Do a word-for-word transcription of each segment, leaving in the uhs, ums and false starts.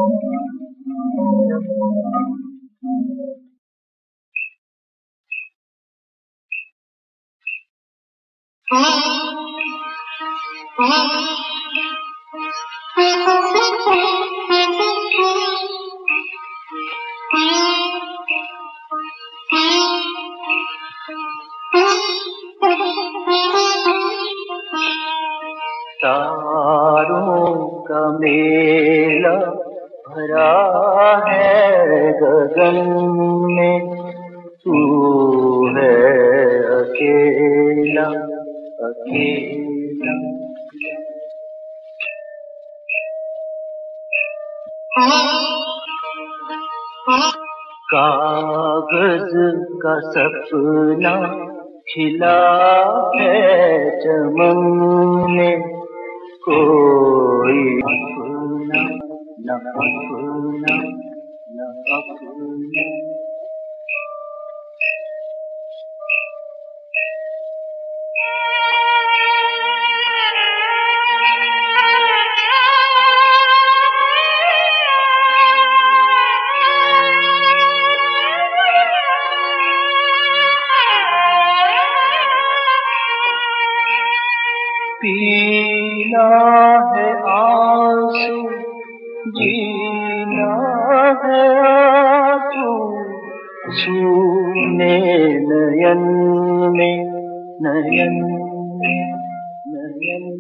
तारों का मेला भरा है गगन में, तू है अकेला अकेला। कागज का सपना खिला है चमन में, कोई अपना न अपना न अपना। पीना है आंसू, जीना है आंसू, छूने नयन में नयन नयन।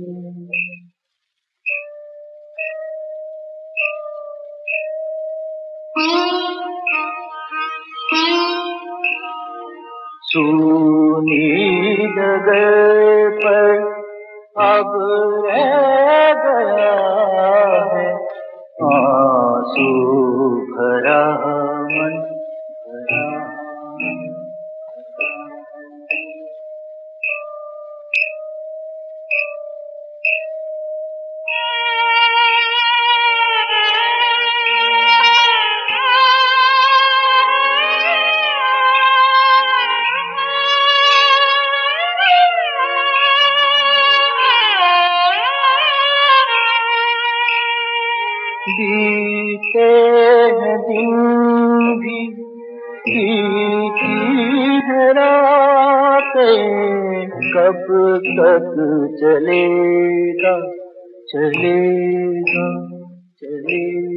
सूनी जगह पर अब रह गया है आंसू भरा मन भरा। बीते हैं दिन भी, बीती है रातें, कब तक चलेगा चलेगा चलेगा।